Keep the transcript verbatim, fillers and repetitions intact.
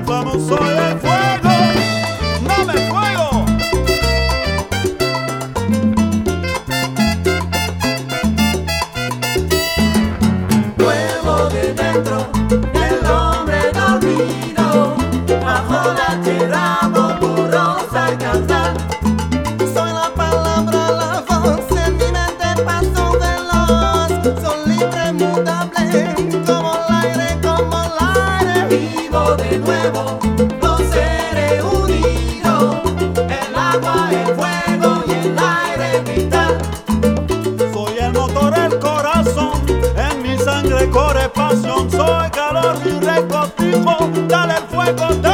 cantamos soy el fuego, dame fuego. Fuego de dentro del hombre dormido, bajo la tierra vaporosa y cantar. Soy la palabra, la voz en mi mente, paso veloz. Soy libre, mutable, como el aire, como el aire. Vivo de nuevo, los seres unidos, el agua, el fuego y el aire vital. Soy el motor, el corazón, en mi sangre corre pasión. Soy calor y regocijo, dale el fuego, dale